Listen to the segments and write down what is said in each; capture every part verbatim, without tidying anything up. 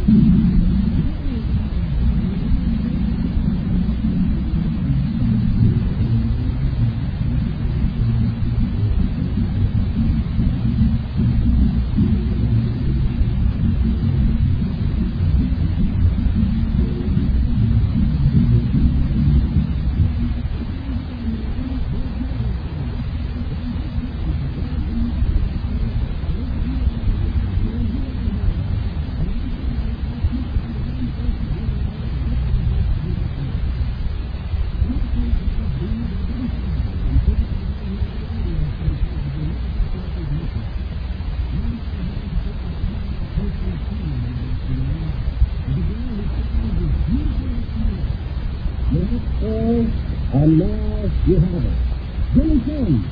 And now you have it. Jimmy Kim.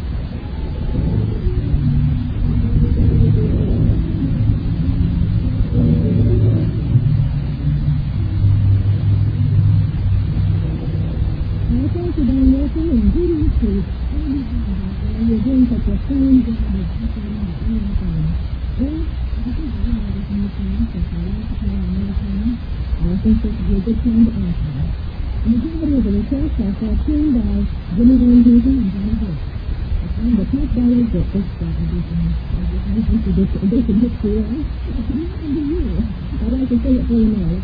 Thank you, Don Wilson, and good evening to you. You're doing such a fine job of keeping up everything. Well, I think I know this new time, since I like to play on another time. I think this would be a good time to answer. The majority of the requests are for tuned by Jimmy Van Heusen and Johnny Bush. And the top dollars that this stuff will be from. I just think this is this is history, right? It's nothing to you. I'd like to say it for you now.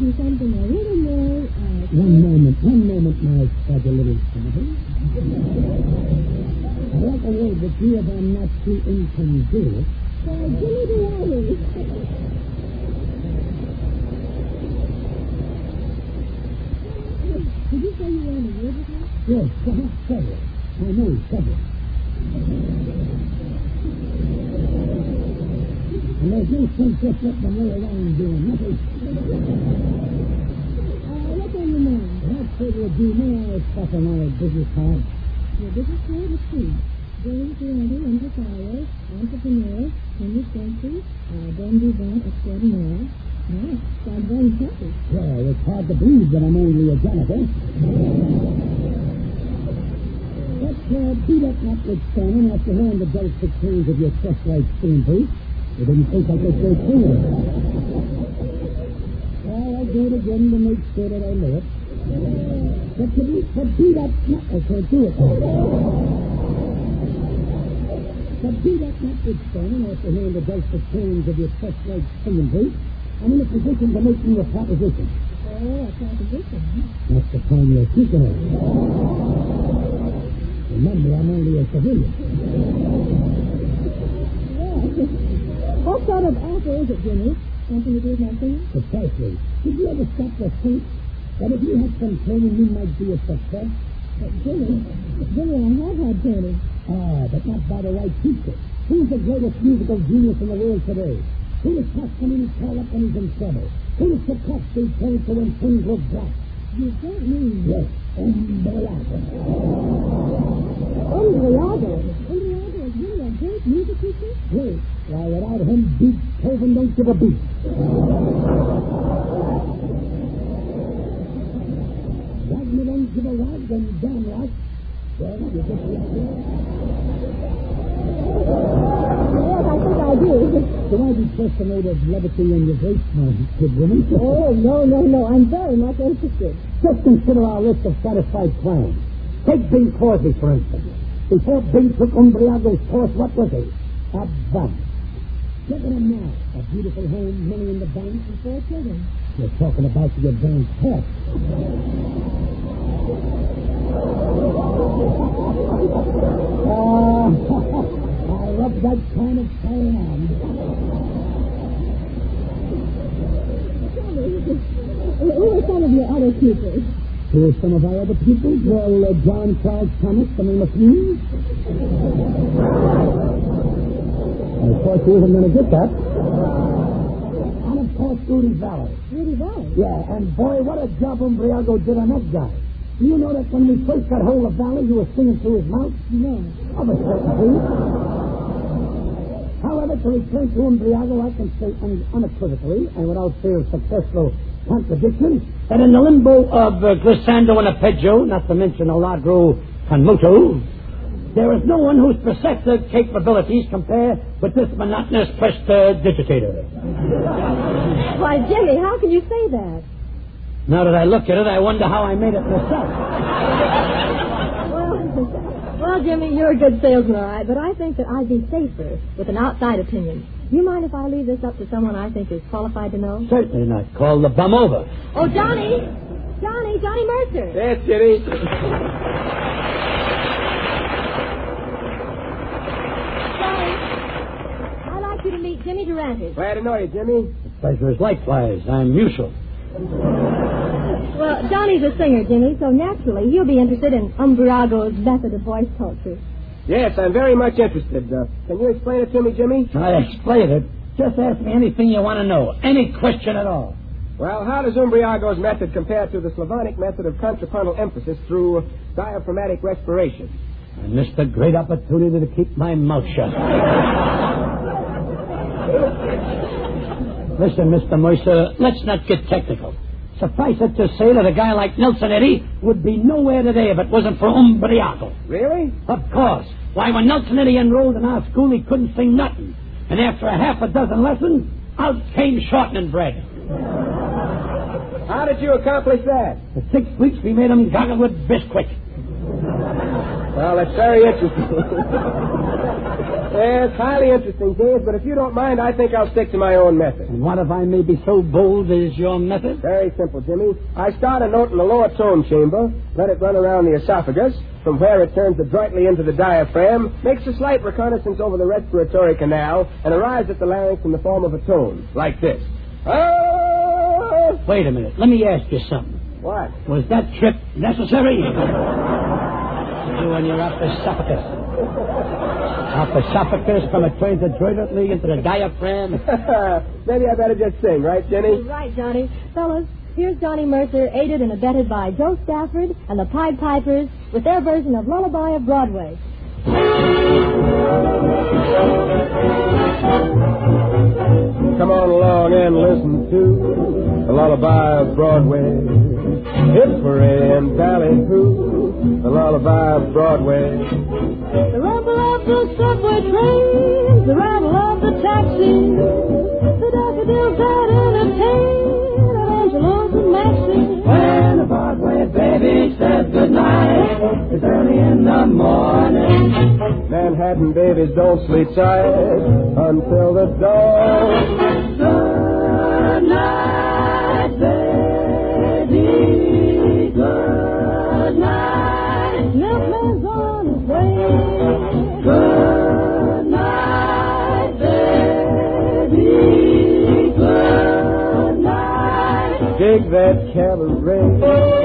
you something a little more, uh... One moment, one moment, my fuzzy little senator. I like a word with you if I'm not too incongruous. Uh, Jimmy DeWiley. Did you say you wanted a word with me? Yes, perhaps several. I know several. And there's no sense just letting them lay around doing nothing. Uh, what's on your mind? Without further ado, may I stuff on our business card? Your business card is free. James DeWiley, empresario, entrepreneur, Henry Spencer, uh, Ben Duvant extraordinaire. Nice. Sounds very impressive. Well, it's hard to believe that I'm only a janitor. But uh, be that notwithstanding, after hearing the delicate tones of your chest-like steamboat, you didn't think I could go through it. Well, I'll do it again to make sure that I know it. But to be, but be that not, I can't do it. But be that notwithstanding, after hearing the delicate tones of your chest-like steamboat, I'm in a position to make you a proposition. Oh, a proposition, huh? That's the time you're speaking of. Remember, I'm only a civilian. Yeah. What sort of offer is it, Jimmy? Something to do with my singing? Precisely. Did you ever stop to think that if you had some training, you might be a success? But Jimmy, Jimmy, I have had training. Ah, but not by the right teacher. Who's the greatest musical genius in the world today? Who is Tuscany call up when he's in trouble? Who is Tchaikovsky told to when things look black? You don't mean... Yes, Umbriago. Umbriago? Umbriago is really a great music teacher? Great. Why, without him, Beethoven don't give a beat. Wagner don't give a rag, and damn right. Well, you get the idea? Yes, I think I do. So why do you trust a note of levity in your voice, my good woman? Oh, no, no, no. I'm very much interested. Just consider our list of satisfied clients. Take Bing Crosby, for instance. Before Bing took Umbriago's course, what was he? A bum. Look at him now. A beautiful home, money in the bank, and four children. You're talking about the advanced health. Ah, I love that kind of carrying on. Who are some of your other pupils? Who are some of our other pupils? Well, uh, John Charles Thomas, the name of Hughes. Of course, he isn't going to get that. And, of course, Rudy Valley. Rudy Valley? Yeah, and boy, what a job Umbriago did on that guy. Do you know that when we first got hold of Valley, you were singing through his mouth? No. Of a certainty. However, to return to Umbriago, I can say un- unequivocally, and without fear of successful contradiction, that in the limbo of uh, Glissando and Arpeggio, not to mention Allegro and Moto, there is no one whose perceptive capabilities compare with this monotonous prestidigitator. Why, Jimmy, how can you say that? Now that I look at it, I wonder how I made it myself. Well, well, Jimmy, you're a good salesman, all right, but I think that I'd be safer with an outside opinion. Do you mind if I leave this up to someone I think is qualified to know? Certainly not. Call the bum over. Oh, Johnny! Johnny, Johnny Mercer. Yes, Kitty. Johnny, I'd like you to meet Jimmy Durante. Glad to know you, Jimmy. The pleasure is likewise. I'm Mutual. Well, Johnny's a singer, Jimmy, so naturally he'll be interested in Umbriago's method of voice culture. Yes, I'm very much interested. Uh, can you explain it to me, Jimmy? I explain it. Just ask me anything you want to know. Any question at all. Well, how does Umbriago's method compare to the Slavonic method of contrapuntal emphasis through diaphragmatic respiration? I missed a great opportunity to keep my mouth shut. Listen, Mister Mercer, let's not get technical. Suffice it to say that a guy like Nelson Eddy would be nowhere today if it wasn't for Umbriago. Really? Of course. Why, when Nelson Eddy enrolled in our school, he couldn't sing nothing. And after a half a dozen lessons, out came shortening bread. How did you accomplish that? For six weeks, we made him goggle with Bisquick. Well, that's very interesting. Yes, highly interesting, James, but if you don't mind, I think I'll stick to my own method. And what if I may be so bold as your method? Very simple, Jimmy. I start a note in the lower tone chamber, let it run around the esophagus, from where it turns adroitly into the diaphragm, makes a slight reconnaissance over the respiratory canal, and arrives at the larynx in the form of a tone, like this. Oh! Wait a minute. Let me ask you something. What? Was that trip necessary? You and your esophagus. Esophagus from it turns adroitly into the diaphragm. Maybe I better just sing, right, Jenny? You're right, Johnny. Fellas, here's Johnny Mercer, aided and abetted by Joe Stafford and the Pied Pipers with their version of Lullaby of Broadway. Come on along and listen to the Lullaby of Broadway. It's hooray and tally-hoo, the Lullaby of Broadway. The rumble of the subway train, the rattle of the taxi, the daffodils that entertain, and Angelo's and Maxie. When the Broadway baby says goodnight, it's early in the morning. Manhattan babies don't sleep tight until the dawn. Good night, baby. Good night. Milkman's on his way. Good night, baby. Good night. Dig that cabaret.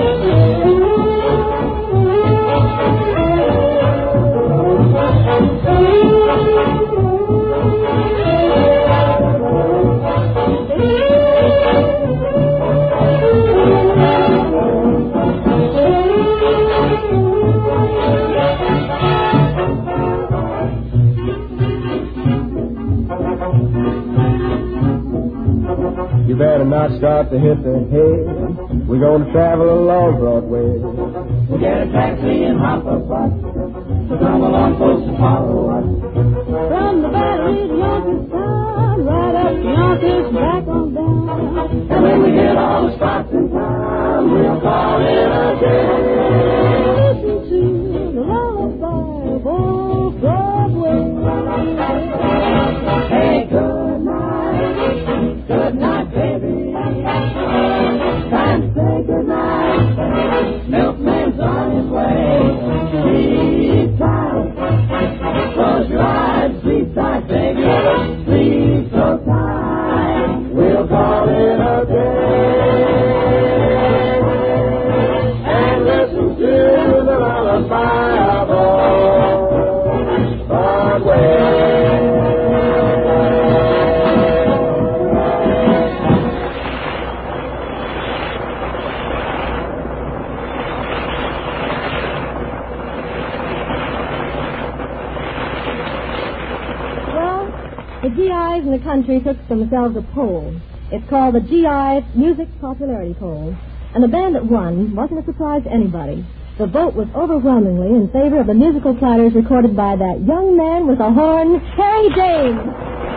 You better not start to hit the hay. We're going to travel along Broadway. We'll get a taxi and hop a bus. So come along, folks, and follow us. From the Battery to Yonkers right up to Yonkers, back on down. And when we hit all the spots in town, we'll call it a day. Listen to the lullaby of old Broadway. Hey, good night. Good night, baby. Time to say good night. Milkman's on his way. Sleep tight. Close your eyes, sleep tight, baby. Sleep so tight. We'll call it a day. And listen to the lullaby of old Broadway. The G Is in the country took for themselves a poll. It's called the G I Music Popularity Poll. And the band that won wasn't a surprise to anybody. The vote was overwhelmingly in favor of the musical platters recorded by that young man with a horn, Harry James.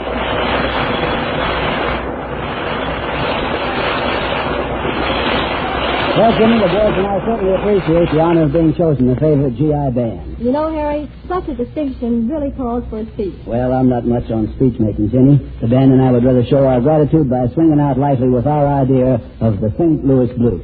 Well, Jimmy, the boys and I certainly appreciate the honor of being chosen the favorite G I band. You know, Harry, such a distinction really calls for a speech. Well, I'm not much on speech-making, Jimmy. The band and I would rather show our gratitude by swinging out lightly with our idea of the Saint Louis Blues.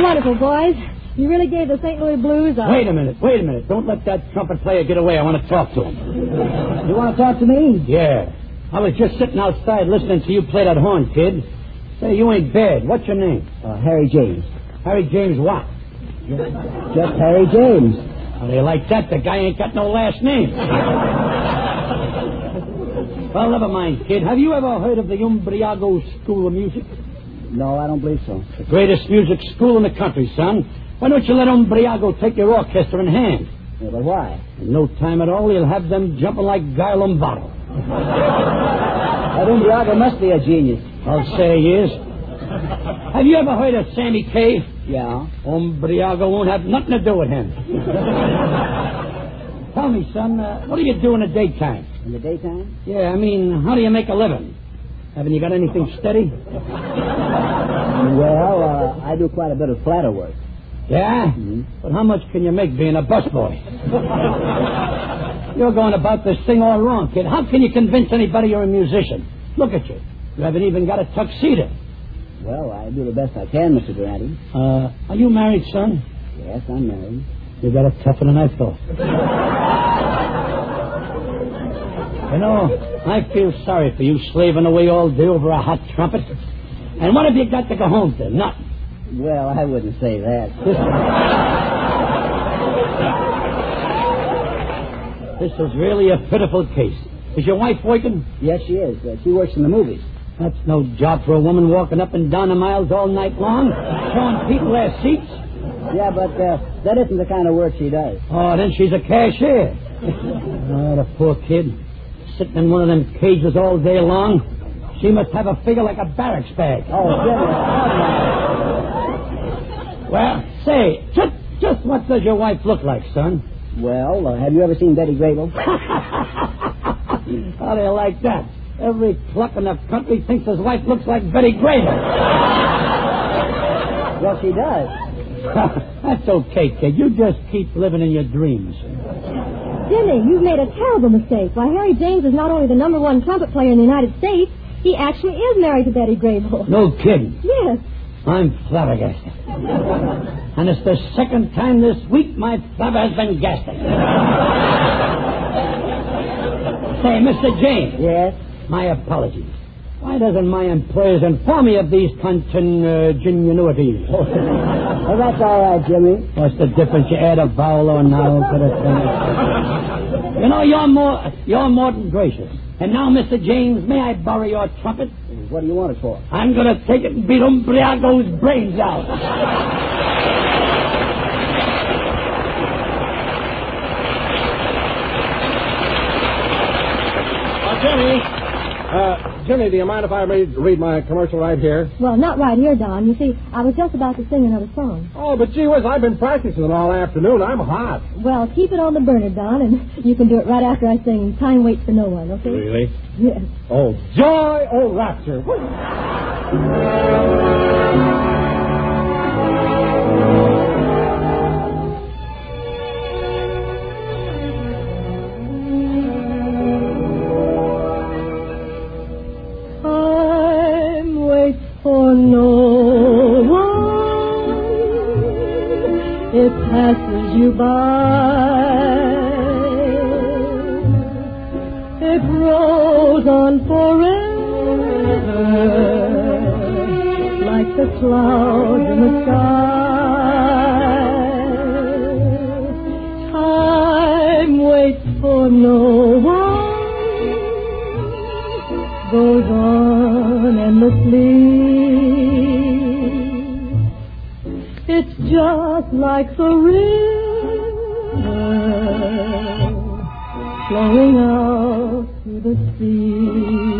wonderful, boys. You really gave the Saint Louis Blues a... Wait a minute, wait a minute. Don't let that trumpet player get away. I want to talk to him. You want to talk to me? Yeah. I was just sitting outside listening to you play that horn, kid. Say, you ain't bad. What's your name? Uh, Harry James. Harry James what? Just Harry James. How do you like that? The guy ain't got no last name. Well, never mind, kid. Have you ever heard of the Umbriago School of Music? No, I don't believe so. The greatest music school in the country, son. Why don't you let Umbriago take your orchestra in hand? Yeah, but why? In no time at all, you'll have them jumping like Guy Lombardo. That Umbriago must be a genius. I'll say he is. Have you ever heard of Sammy Kaye? Yeah. Umbriago won't have nothing to do with him. Tell me, son, uh, what do you do in the daytime? In the daytime? Yeah, I mean, how do you make a living? Haven't you got anything steady? Well, uh, I do quite a bit of flatter work. Yeah? Mm-hmm. But how much can you make being a busboy? You're going about this thing all wrong, kid. How can you convince anybody you're a musician? Look at you. You haven't even got a tuxedo. Well, I do the best I can, Mister Durante. Uh, are you married, son? Yes, I'm married. You got it tougher than I thought. You know, I feel sorry for you slaving away all day over a hot trumpet. And what have you got to go home to? Nothing. Well, I wouldn't say that. This is really a pitiful case. Is your wife working? Yes, she is. Uh, she works in the movies. That's no job for a woman walking up and down the miles all night long, showing people their seats. Yeah, but uh, that isn't the kind of work she does. Oh, then she's a cashier. Oh, the poor kid. Sitting in one of them cages all day long. She must have a figure like a barracks bag. Oh, Jimmy. Well, say, just, just what does your wife look like, son? Well, uh, have you ever seen Betty Grable? How do you like that? Every cluck in the country thinks his wife looks like Betty Grable. Well, she does. That's okay, kid. You just keep living in your dreams. Jimmy, you've made a terrible mistake. Why, Harry James is not only the number one trumpet player in the United States, he actually is married to Betty Grable. No kidding. Yes. I'm flabbergasted. And it's the second time this week my flabber has been gasted. Say, Mister James. Yes? My apologies. Why doesn't my employers inform me of these continuities? Well, that's all right, Jimmy. What's the difference? You add a vowel or now to the thing. You know, you're more, you're more than gracious. And now, Mister James, may I borrow your trumpet? What do you want it for? I'm going to take it and beat Umbriago's brains out. Uh, Jimmy. Uh, Jimmy, do you mind if I read, read my commercial right here? Well, not right here, Don. You see, I was just about to sing another song. Oh, but gee whiz, I've been practicing it all afternoon. I'm hot. Well, keep it on the burner, Don, and you can do it right after I sing Time Waits for No One, okay? Really? Yes. Oh, joy, oh, rapture. For no one, it passes you by. It rolls on forever, like the clouds in the sky. Time waits for no one, goes on endlessly. It's just like the river flowing out to the sea.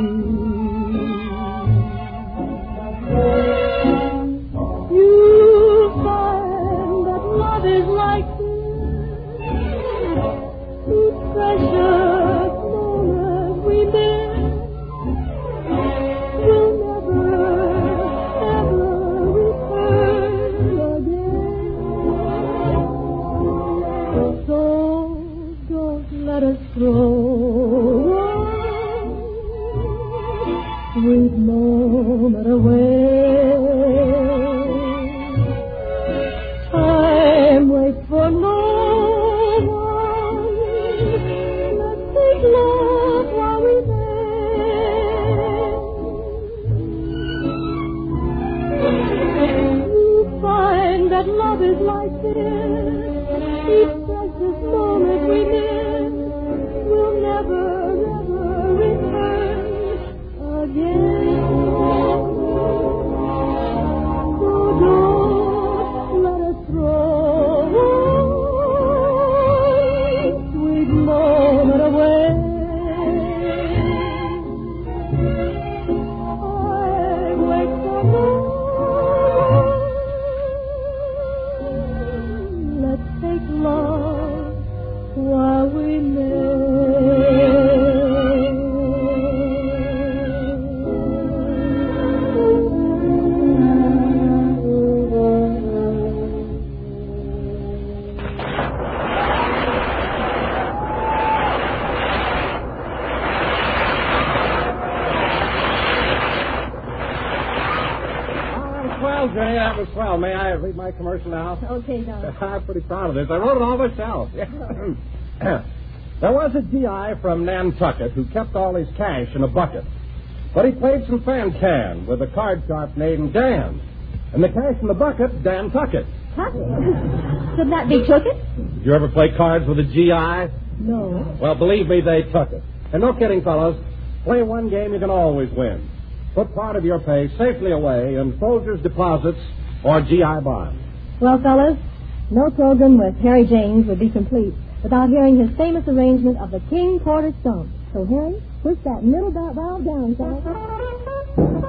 You find that love is like this, each precious moment we bear. Let us throw one sweet moment away. Jenny, that was swell. May I read my commercial now? Okay, Don. I'm pretty proud of this. I wrote it all myself. There was a G I from Nantucket who kept all his cash in a bucket. But he played some fan-can with a card sharp named Dan. And the cash in the bucket, Dan took it. Huh? Should that be took it? Did you ever play cards with a G I? No. Well, believe me, they took it. And no kidding, fellows. Play one game, you can always win. Put part of your pay safely away in soldiers' deposits or G I bonds. Well, fellas, no program with Harry James would be complete without hearing his famous arrangement of the King Porter Stomp. So, Harry, push that middle valve down, fellas.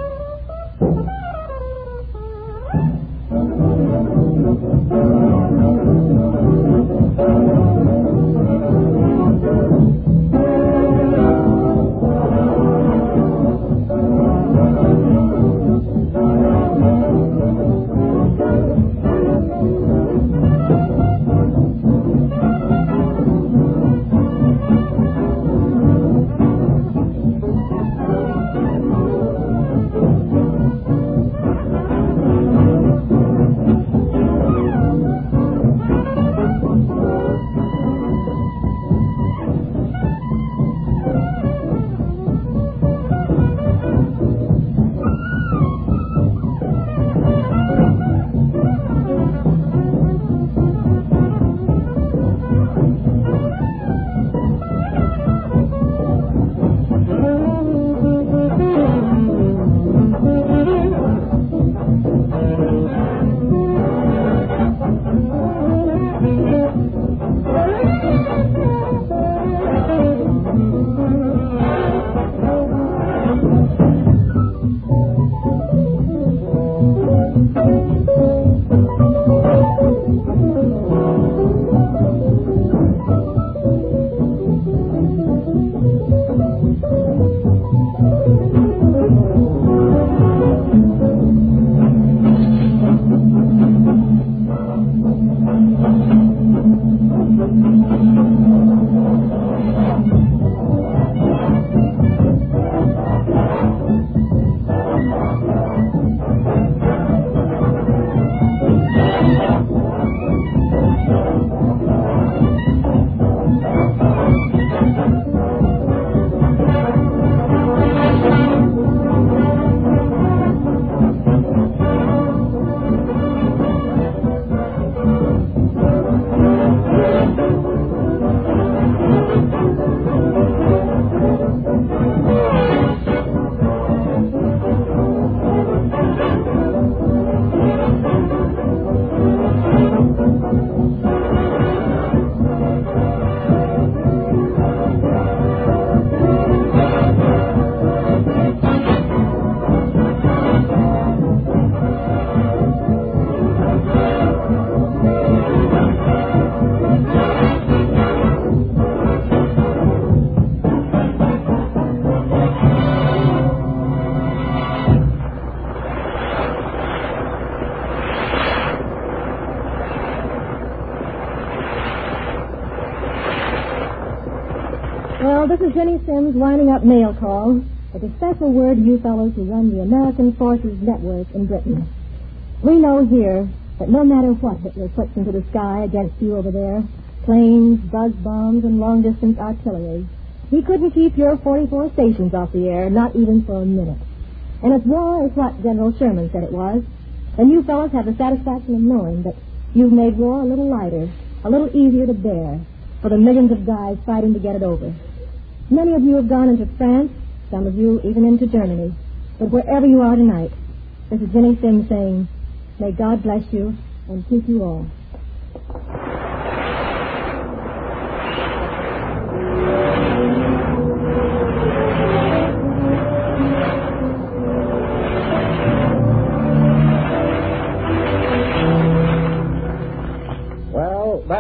Well, this is Jenny Sims winding up mail call with a special word to you fellows who run the American Forces Network in Britain. We know here that no matter what Hitler puts into the sky against you over there, planes, buzz bombs, and long-distance artillery, he couldn't keep your forty-four stations off the air, not even for a minute. And if war is what General Sherman said it was, then you fellows have the satisfaction of knowing that you've made war a little lighter, a little easier to bear for the millions of guys fighting to get it over. Many of you have gone into France, some of you even into Germany. But wherever you are tonight, this is Jenny Sims saying, may God bless you and keep you all.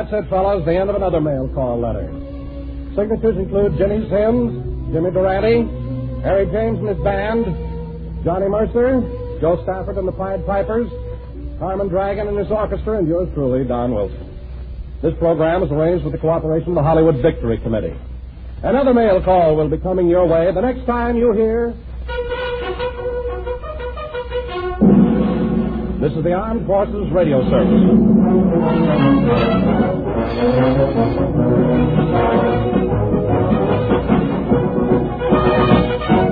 That's it, fellas. The end of another mail call letter. Signatures include Jimmy Sims, Jimmy Durante, Harry James and his band, Johnny Mercer, Joe Stafford and the Pied Pipers, Harmon Dragon and his orchestra, and yours truly, Don Wilson. This program is arranged with the cooperation of the Hollywood Victory Committee. Another mail call will be coming your way the next time you hear... This is the Armed Forces Radio Service.